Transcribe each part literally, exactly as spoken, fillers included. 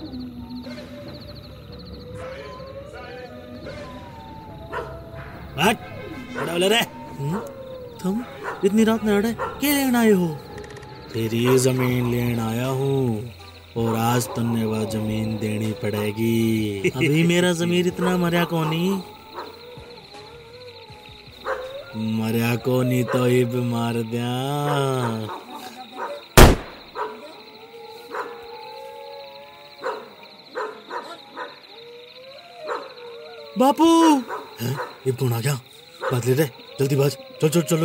बड़ा बोले रे, तुम इतनी रात में अड़े क्या लेने आए हो? तेरी जमीन लेने आया हूँ और आज तुमने वह जमीन देनी पड़ेगी। अभी मेरा जमीर इतना मरिया को नहीं, मरिया को नहीं तो ही मार दिया। बापू ये कौन आ गया? बात ले रे, जल्दी बाज, चल चल चलो।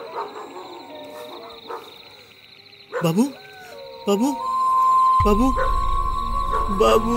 बाबू बाबू बाबू बाबू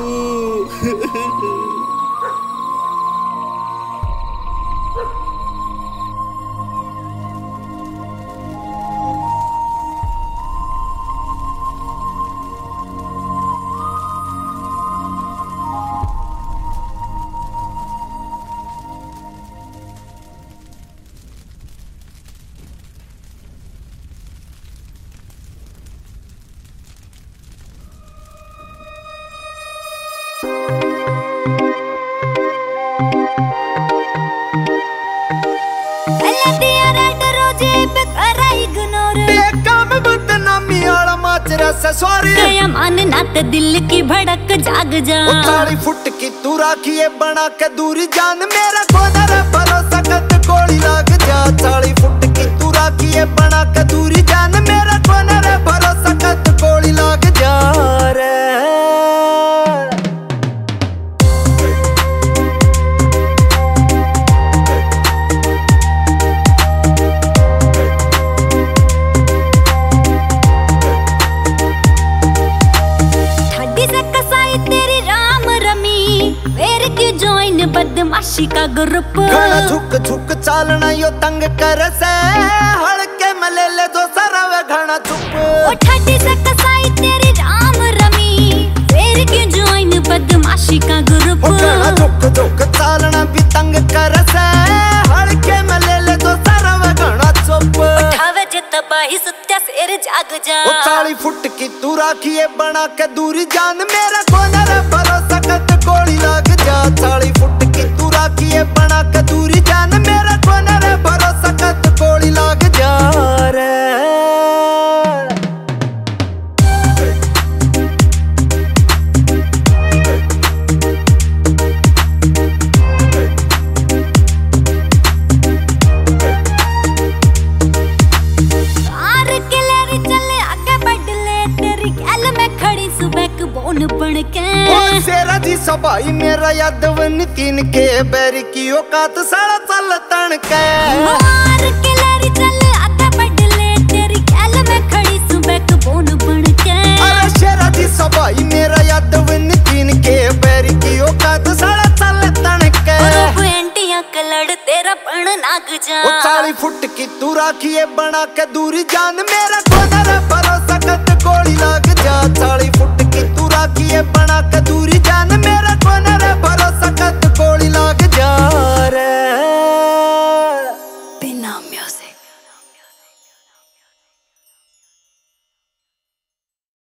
मन ना ते दिल की भड़क जाग जा। चाली फुट की तू राखिए बना के दूरी जान, मेरा कोना रे भरोसा कत गोली लाग जा। चाली फुट की तू राखिए बना के दूरी जान, मेरा कोना रे भरोसा कत गोली लाग जा रे। बदमाशी का ग्रुप घना झुक झुक चालना यो तंग कर से, हड़के मले ले जो सरव घना चुप। ओ ठड्डी से कसाई तेरी राम रमी, फिर क्यों ज्वाइन बदमाशी का ग्रुप। घना झुक झुक चालना भी तंग कर से, हड़के मले ले जो सरव घना चुप। उठावे जे तबाही सुत्या शेर जाग जा। ओ चाली फुट की तू राखिए बना के दूरी जान, मेरा कोना रे भरोसा कत गोली लाग जा। चाली फुट की तू राखिए बना के दूरी जान, मेरा कोना रे भरोसा कत गोली लाग जा रे। शेरा जी सबाई मेरा यादव नितिन के बैर की औकात साला चल तन के। मार के लरी चल आगे बढ़ ले, तेरी गैल में खड़ी सुबह बोन बन के। अरे शेरा जी सबाई मेरा यादव नितिन के बैर की औकात साला चल तन के। और एंटियां कलड़ तेरा पण नाग जा। ओ चाली फुट की तू राखिए बना के दूरी जान, मेरा कोना रे